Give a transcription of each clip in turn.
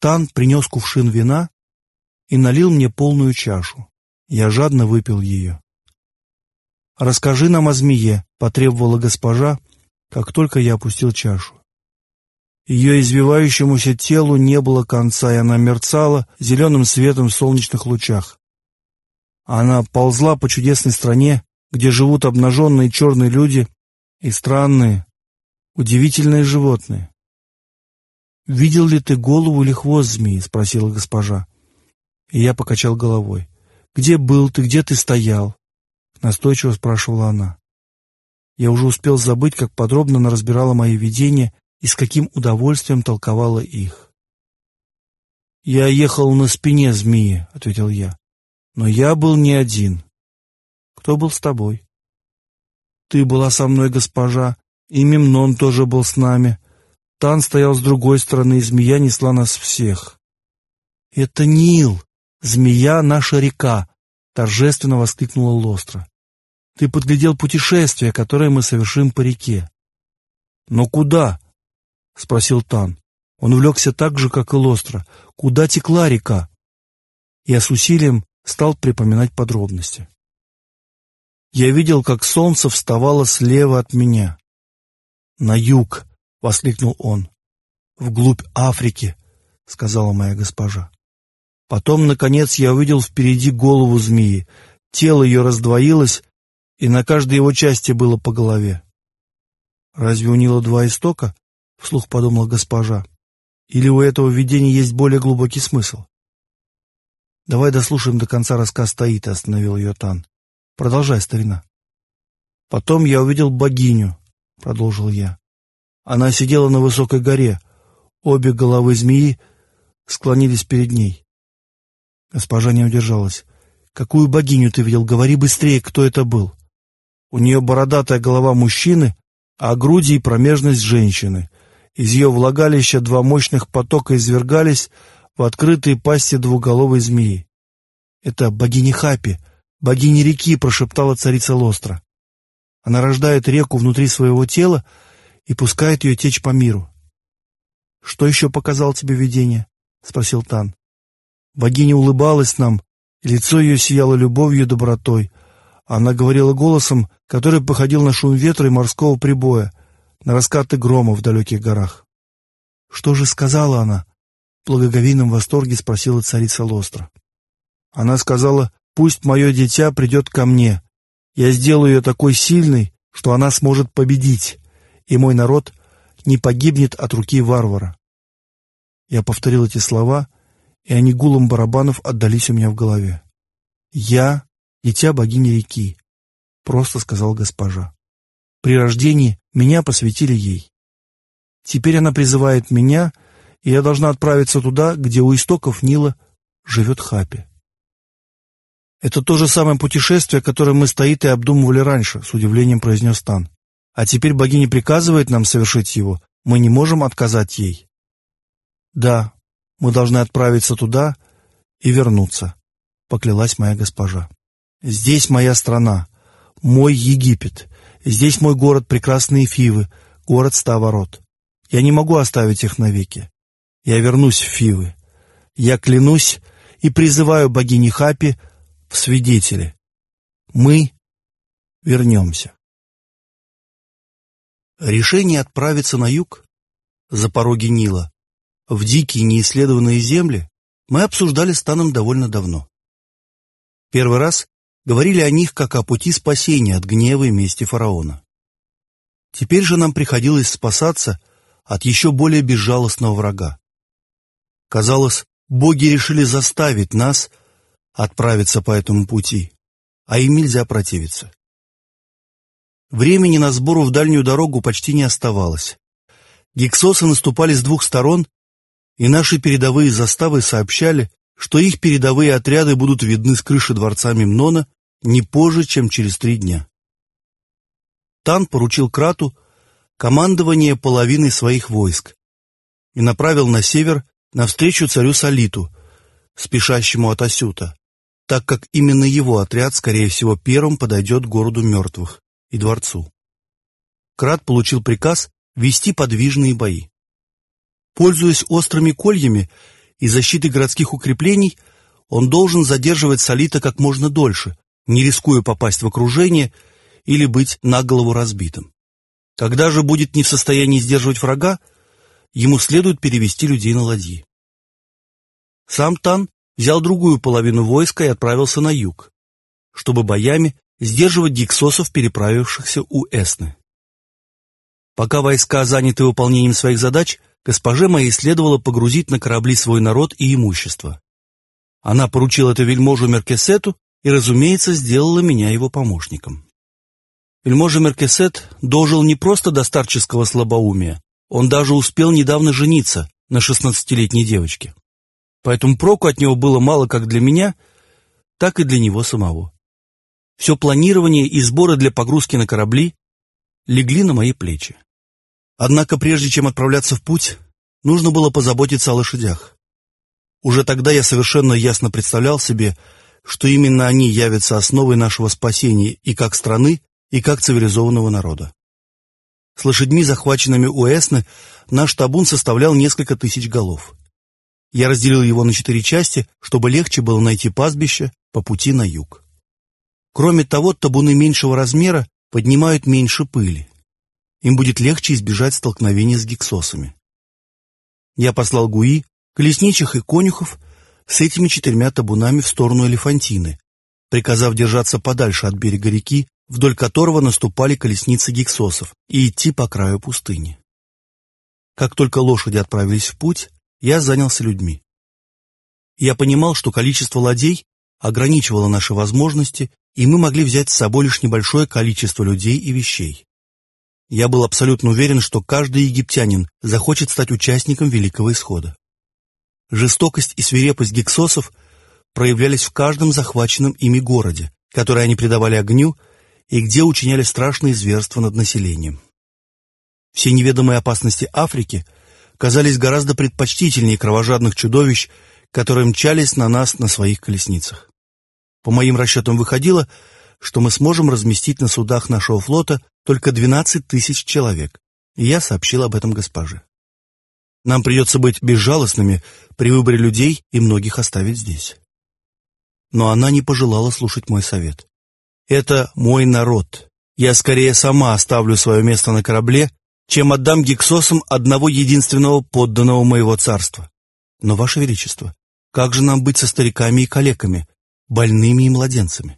Тан принес кувшин вина и налил мне полную чашу. Я жадно выпил ее. «Расскажи нам о змее», — потребовала госпожа, как только я опустил чашу. Ее извивающемуся телу не было конца, и она мерцала зеленым светом в солнечных лучах. Она ползла по чудесной стране, где живут обнаженные черные люди и странные, удивительные животные. «Видел ли ты голову или хвост змеи?» — спросила госпожа. И я покачал головой. «Где был ты, где ты стоял?» — настойчиво спрашивала она. Я уже успел забыть, как подробно она разбирала мои видения и с каким удовольствием толковала их. «Я ехал на спине змеи», — ответил я. «Но я был не один». «Кто был с тобой?» «Ты была со мной, госпожа, и Мемнон тоже был с нами. Тан стоял с другой стороны, и змея несла нас всех». «Это Нил, змея — наша река», — торжественно воскликнула Лостра. «Ты подглядел путешествие, которое мы совершим по реке». «Но куда?» — спросил Тан. Он увлекся так же, как и Лостра. «Куда текла река?» Я с усилием стал припоминать подробности. Я видел, как солнце вставало слева от меня. «На юг!» — воскликнул он. «Вглубь Африки!» — сказала моя госпожа. Потом, наконец, я увидел впереди голову змеи. Тело ее раздвоилось, и на каждой его части было по голове. «Разве у Нила два истока?» — вслух подумала госпожа. «Или у этого видения есть более глубокий смысл?» «Давай дослушаем до конца рассказ Таиты», — остановил ее Тан. «Продолжай, старина». «Потом я увидел богиню», — продолжил я. Она сидела на высокой горе. Обе головы змеи склонились перед ней. Госпожа не удержалась. «Какую богиню ты видел? Говори быстрее, кто это был». У нее бородатая голова мужчины, а груди и промежность женщины. Из ее влагалища два мощных потока извергались в открытые пасти двуголовой змеи. «Это богиня Хапи, богиня реки», — прошептала царица Лостра. «Она рождает реку внутри своего тела и пускает ее течь по миру». «Что еще показал тебе видение?» — спросил Тан. Богиня улыбалась нам, и лицо ее сияло любовью и добротой. Она говорила голосом, который походил на шум ветра и морского прибоя, на раскаты грома в далеких горах. «Что же сказала она?» — в благоговейном восторге спросила царица Лостра. Она сказала: «Пусть мое дитя придет ко мне. Я сделаю ее такой сильной, что она сможет победить, и мой народ не погибнет от руки варвара». Я повторил эти слова, и они гулом барабанов отдались у меня в голове. «Я — дитя богини реки», — просто сказала госпожа. «При рождении меня посвятили ей. Теперь она призывает меня, и я должна отправиться туда, где у истоков Нила живет Хапи». «Это то же самое путешествие, которое мы с Таитой обдумывали раньше», — с удивлением произнес Тан. «А теперь богиня приказывает нам совершить его. Мы не можем отказать ей». «Да, мы должны отправиться туда и вернуться», — поклялась моя госпожа. «Здесь моя страна, мой Египет. Здесь мой город прекрасные Фивы, город 100 ворот. Я не могу оставить их навеки. Я вернусь в Фивы. Я клянусь и призываю богини Хапи в свидетели. Мы вернемся». Решение отправиться на юг, за пороги Нила, в дикие неисследованные земли, мы обсуждали с Таном довольно давно. Первый раз говорили о них как о пути спасения от гнева и мести фараона. Теперь же нам приходилось спасаться от еще более безжалостного врага. Казалось, боги решили заставить нас отправиться по этому пути, а им нельзя противиться. Времени на сбору в дальнюю дорогу почти не оставалось. Гиксосы наступали с двух сторон, и наши передовые заставы сообщали, что их передовые отряды будут видны с крыши дворца Мемнона не позже, чем через 3 дня. Тан поручил Крату командование половиной своих войск и направил на север навстречу царю Салиту, спешащему от Асюта, так как именно его отряд, скорее всего, первым подойдет к городу мертвых и дворцу. Крат получил приказ вести подвижные бои. Пользуясь острыми кольями и защиты городских укреплений, он должен задерживать Солита как можно дольше, не рискуя попасть в окружение или быть на голову разбитым. Когда же будет не в состоянии сдерживать врага, ему следует перевести людей на ладьи. Сам Тан взял другую половину войска и отправился на юг, чтобы боями сдерживать гиксосов, переправившихся у Эсны. Пока войска заняты выполнением своих задач, госпоже моей следовало погрузить на корабли свой народ и имущество. Она поручила это вельможу Меркесету и, разумеется, сделала меня его помощником. Вельможа Меркесет дожил не просто до старческого слабоумия, он даже успел недавно жениться на 16-летней девочке. Поэтому проку от него было мало как для меня, так и для него самого. Все планирование и сборы для погрузки на корабли легли на мои плечи. Однако прежде чем отправляться в путь, нужно было позаботиться о лошадях. Уже тогда я совершенно ясно представлял себе, что именно они явятся основой нашего спасения и как страны, и как цивилизованного народа. С лошадьми, захваченными у Эсны, наш табун составлял несколько тысяч голов. Я разделил его на 4 части, чтобы легче было найти пастбище по пути на юг. Кроме того, табуны меньшего размера поднимают меньше пыли. Им будет легче избежать столкновения с гиксосами. Я послал Гуи, колесничих и конюхов с этими 4 табунами в сторону Элефантины, приказав держаться подальше от берега реки, вдоль которого наступали колесницы гиксосов, и идти по краю пустыни. Как только лошади отправились в путь, я занялся людьми. Я понимал, что количество ладей ограничивало наши возможности, и мы могли взять с собой лишь небольшое количество людей и вещей. Я был абсолютно уверен, что каждый египтянин захочет стать участником Великого Исхода. Жестокость и свирепость гиксосов проявлялись в каждом захваченном ими городе, который они предавали огню и где учиняли страшные зверства над населением. Все неведомые опасности Африки казались гораздо предпочтительнее кровожадных чудовищ, которые мчались на нас на своих колесницах. По моим расчетам выходило, что мы сможем разместить на судах нашего флота только 12 тысяч человек, и я сообщил об этом госпоже. Нам придется быть безжалостными при выборе людей и многих оставить здесь. Но она не пожелала слушать мой совет. Это мой народ. Я скорее сама оставлю свое место на корабле, чем отдам гиксосам одного единственного подданного моего царства. Но, Ваше Величество, как же нам быть со стариками и калеками, больными и младенцами?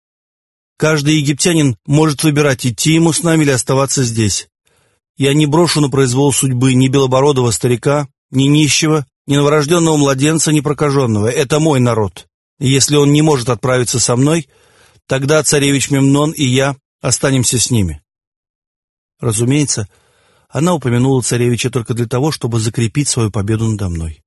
Каждый египтянин может выбирать, идти ему с нами или оставаться здесь. Я не брошу на произвол судьбы ни белобородого старика, ни нищего, ни новорожденного младенца, ни прокаженного. Это мой народ. И если он не может отправиться со мной, тогда царевич Мемнон и я останемся с ними. Разумеется, она упомянула царевича только для того, чтобы закрепить свою победу надо мной.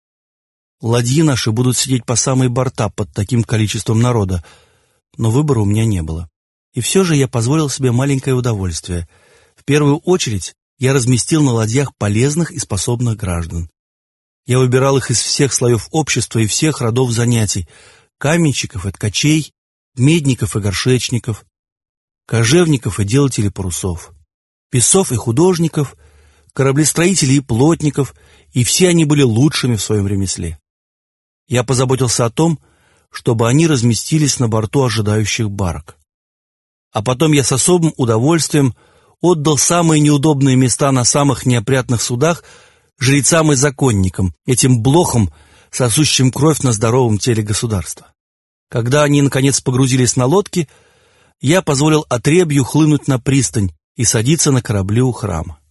Ладьи наши будут сидеть по самые борта под таким количеством народа, но выбора у меня не было. И все же я позволил себе маленькое удовольствие. В первую очередь я разместил на ладьях полезных и способных граждан. Я выбирал их из всех слоев общества и всех родов занятий: каменщиков и ткачей, медников и горшечников, кожевников и делателей парусов, писцов и художников, кораблестроителей и плотников, и все они были лучшими в своем ремесле. Я позаботился о том, чтобы они разместились на борту ожидающих барок. А потом я с особым удовольствием отдал самые неудобные места на самых неопрятных судах жрецам и законникам, этим блохам, сосущим кровь на здоровом теле государства. Когда они, наконец, погрузились на лодки, я позволил отребью хлынуть на пристань и садиться на корабли у храма.